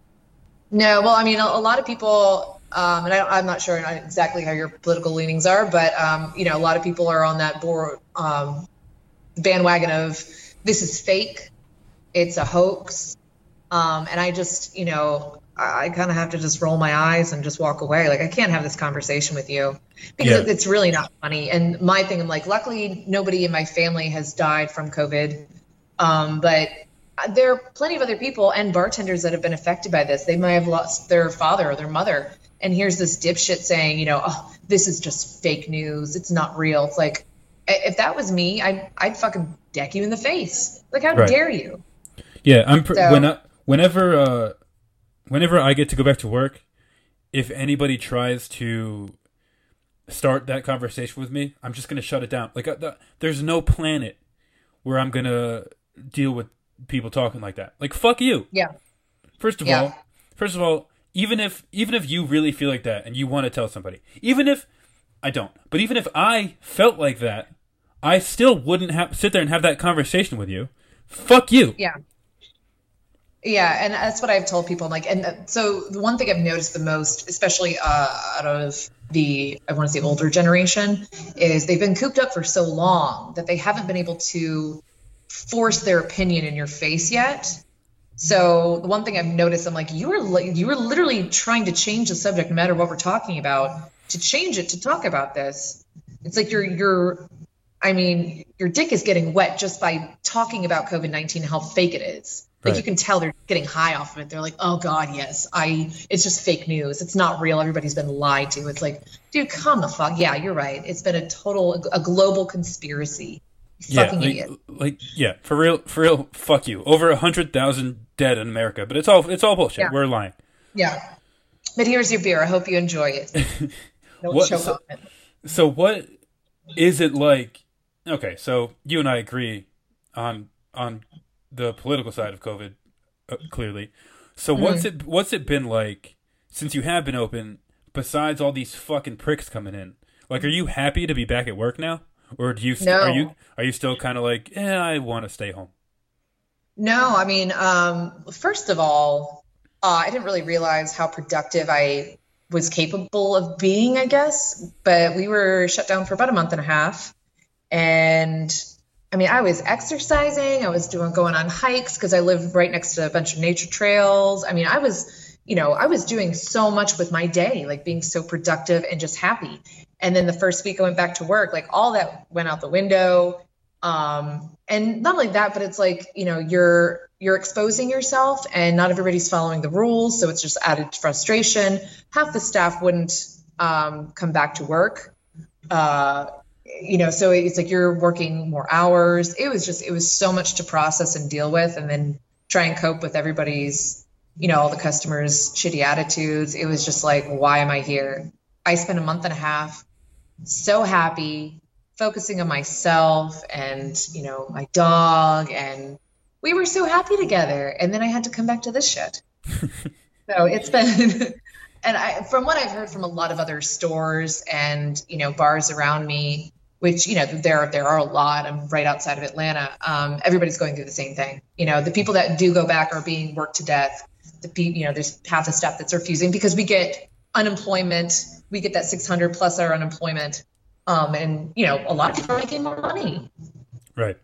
No, well, I mean, a, a lot of people, um, and I, I'm not sure exactly how your political leanings are, but, um, you know, a lot of people are on that board, um, bandwagon of this is fake. It's a hoax. Um, and I just, you know, I, I kind of have to just roll my eyes and just walk away. Like, I can't have this conversation with you because Yeah. it's really not funny. And my thing, I'm like, luckily nobody in my family has died from COVID. Um, but there are plenty of other people and bartenders that have been affected by this. They might have lost their father or their mother. And here's this dipshit saying, you know, oh, this is just fake news. It's not real. It's like, if that was me, I'd, I'd fucking deck you in the face. Like, how Right. dare you? Yeah, I'm. Pr- So- when I, whenever uh, whenever I get to go back to work, if anybody tries to start that conversation with me, I'm just gonna shut it down. Like, uh, the, there's no planet where I'm gonna deal with people talking like that. Like, fuck you. Yeah. First of Yeah. all, first of all, even if even if you really feel like that and you want to tell somebody, even if I don't, but even if I felt like that, I still wouldn't have sit there and have that conversation with you. Fuck you. Yeah. Yeah, and that's what I've told people. Like, and so the one thing I've noticed the most, especially uh, out of the, I want to say older generation, is they've been cooped up for so long that they haven't been able to force their opinion in your face yet. So the one thing I've noticed, I'm like, you were li- you were literally trying to change the subject matter, what we're talking about, to change it to talk about this. It's like you're you're, I mean, your dick is getting wet just by talking about COVID nineteen and how fake it is. Like, Right. you can tell they're getting high off of it. They're like, oh God, yes, I. It's just fake news. It's not real. Everybody's been lied to. It's like, dude, calm the fuck. Yeah, you're right. It's been a total, a global conspiracy. You Yeah, fucking like, idiot. like yeah, for real, for real. Fuck you. Over a hundred thousand dead in America, but it's all it's all bullshit. Yeah. We're lying. Yeah. But here's your beer. I hope you enjoy it. Don't What- choke so- on it. So what is it like? Okay, so you and I agree on on the political side of COVID, uh, clearly. So what's Mm-hmm. it what's it been like since you have been open? Besides all these fucking pricks coming in, like, are you happy to be back at work now, or do you st- No. are you are you still kind of like, eh, I want to stay home? No, I mean, um, first of all, uh, I didn't really realize how productive I was capable of being, I guess. But we were shut down for about a month and a half. And I mean, I was exercising. I was doing going on hikes because I live right next to a bunch of nature trails. I mean, I was, you know, I was doing so much with my day, like being so productive and just happy. And then the first week I went back to work, like all that went out the window. Um, and not only that, but it's like, you know, you're, you're exposing yourself and not everybody's following the rules. So it's just added frustration. Half the staff wouldn't, um, come back to work. Uh, you know, so it's like you're working more hours. It was just, it was so much to process and deal with, and then try and cope with everybody's, you know, all the customers' shitty attitudes. It was just like, why am I here? I spent a month and a half so happy, focusing on myself and, you know, my dog, and we were so happy together. And then I had to come back to this shit. So it's been, and I, from what I've heard from a lot of other stores and, you know, bars around me, which, you know, there, there are a lot, I'm right outside of Atlanta. Um, everybody's going through the same thing. You know, the people that do go back are being worked to death. The people, you know, there's half the staff that's refusing because we get unemployment. We get that six hundred plus our unemployment. Um, and, you know, a lot of people are making more money. Right.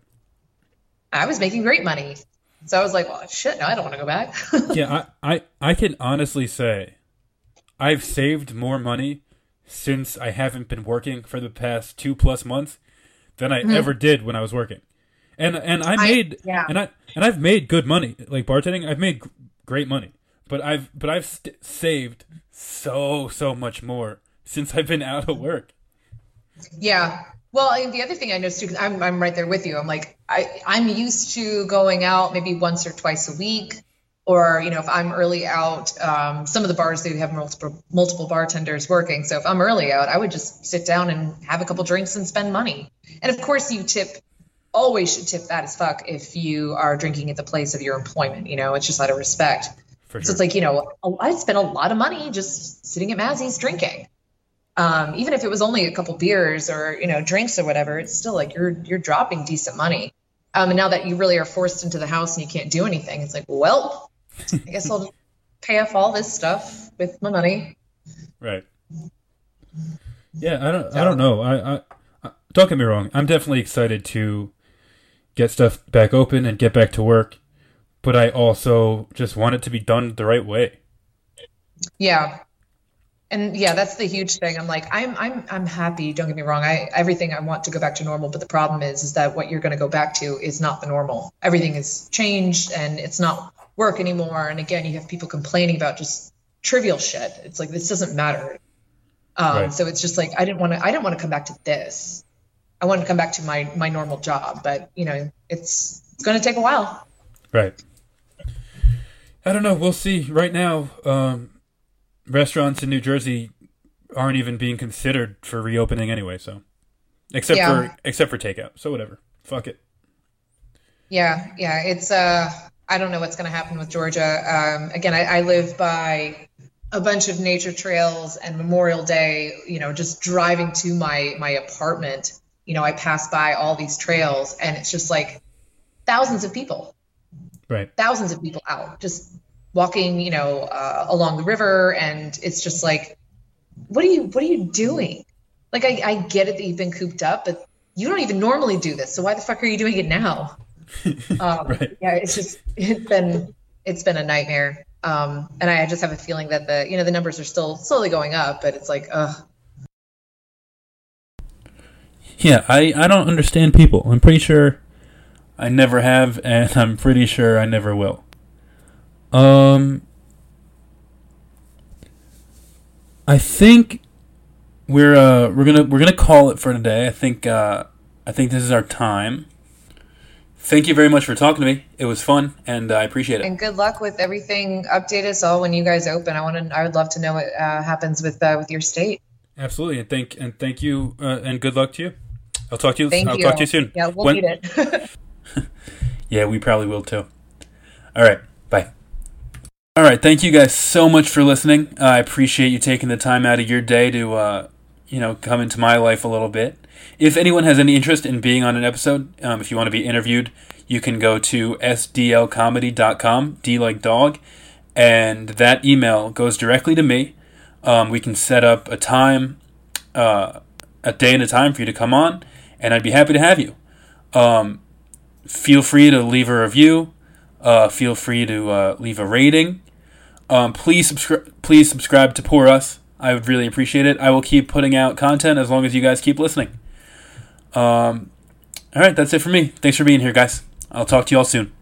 I was making great money. So I was like, well, shit, no, I don't want to go back. Yeah, I, I, I can honestly say I've saved more money since I haven't been working for the past two plus months than I Mhm. ever did when I was working. And and I I- made yeah. and I and I've made good money, like bartending. I've made g- great money, but I've but I've st- saved so so much more since I've been out of work. Yeah. Well, and the other thing I noticed too, 'cause I'm I'm right there with you. I'm like, I I'm used to going out maybe once or twice a week, or, you know, if I'm early out, um, some of the bars, they have multiple multiple bartenders working. So if I'm early out, I would just sit down and have a couple drinks and spend money. And of course, you tip. Always should tip that as fuck if you are drinking at the place of your employment. You know, it's just out of respect. For So sure. it's like, you know, I spent a lot of money just sitting at Mazzy's drinking. Um, even if it was only a couple beers or, you know, drinks or whatever, it's still like you're you're dropping decent money. Um, and now that you really are forced into the house and you can't do anything, it's like, well, I guess I'll just pay off all this stuff with my money. Right. Yeah, I don't I don't know. I, I, I don't get me wrong. I'm definitely excited to get stuff back open and get back to work, but I also just want it to be done the right way. Yeah. And yeah, that's the huge thing. I'm like, I'm, I'm, I'm happy. Don't get me wrong. I, everything I want to go back to normal, but the problem is, is that what you're going to go back to is not the normal. Everything has changed and it's not work anymore. And again, you have people complaining about just trivial shit. It's like, this doesn't matter. Um, Right. So it's just like, I didn't want to, I didn't want to come back to this. I wanted to come back to my, my normal job, but you know, it's, it's going to take a while. Right. I don't know. We'll see. Right now, um, restaurants in New Jersey aren't even being considered for reopening anyway. So, except Yeah. for except for takeout. So whatever. Fuck it. Yeah, yeah, it's uh I don't know what's going to happen with Georgia. Um, again, I, I live by a bunch of nature trails, and Memorial Day, you know, just driving to my my apartment, you know, I pass by all these trails, and it's just like thousands of people, Right. thousands of people out, just walking, you know, uh, along the river, and it's just like, what are you what are you doing? Like, I, I get it that you've been cooped up, but you don't even normally do this, so why the fuck are you doing it now? Um, Right. Yeah, it's just it's been it's been a nightmare, um, and I just have a feeling that the you know the numbers are still slowly going up, but it's like, ugh. Yeah, I, I don't understand people. I'm pretty sure I never have, and I'm pretty sure I never will. Um, I think we're uh we're gonna we're gonna call it for today. I think uh I think this is our time. Thank you very much for talking to me. It was fun, and uh, I appreciate it. And good luck with everything. Update us all when you guys open. I want to. I would love to know what uh, happens with uh, with your state. Absolutely, and thank and thank you, uh, and good luck to you. I'll talk to you. Thank I'll you. talk to you soon. Yeah, we'll When- need it. Yeah, we probably will too. All right, bye. All right, thank you guys so much for listening. Uh, I appreciate you taking the time out of your day to, uh, you know, come into my life a little bit. If anyone has any interest in being on an episode, um, if you want to be interviewed, you can go to s d l comedy dot com, D like dog, and that email goes directly to me. Um, we can set up a time, uh, a day and a time for you to come on, and I'd be happy to have you. Um, feel free to leave a review. Uh, feel free to uh, leave a rating. Um, please subscribe. Please subscribe to Pour Us. I would really appreciate it. I will keep putting out content as long as you guys keep listening. Um, all right, that's it for me. Thanks for being here, guys. I'll talk to you all soon.